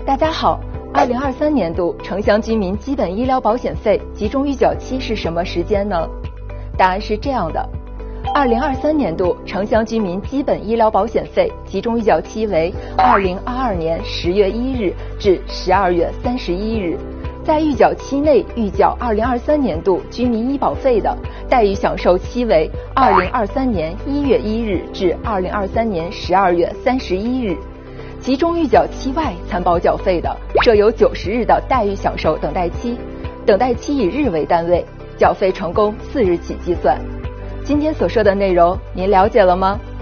大家好，2023年度城乡居民基本医疗保险费集中预缴期是什么时间呢？答案是这样的：2023年度城乡居民基本医疗保险费集中预缴期为2022年10月1日至12月31日。在预缴期内预缴2023年度居民医保费的，待遇享受期为2023年1月1日至2023年12月31日。集中预缴期外参保缴费的，设有90日的待遇享受等待期，等待期以日为单位，缴费成功4日起计算。今天所说的内容您了解了吗？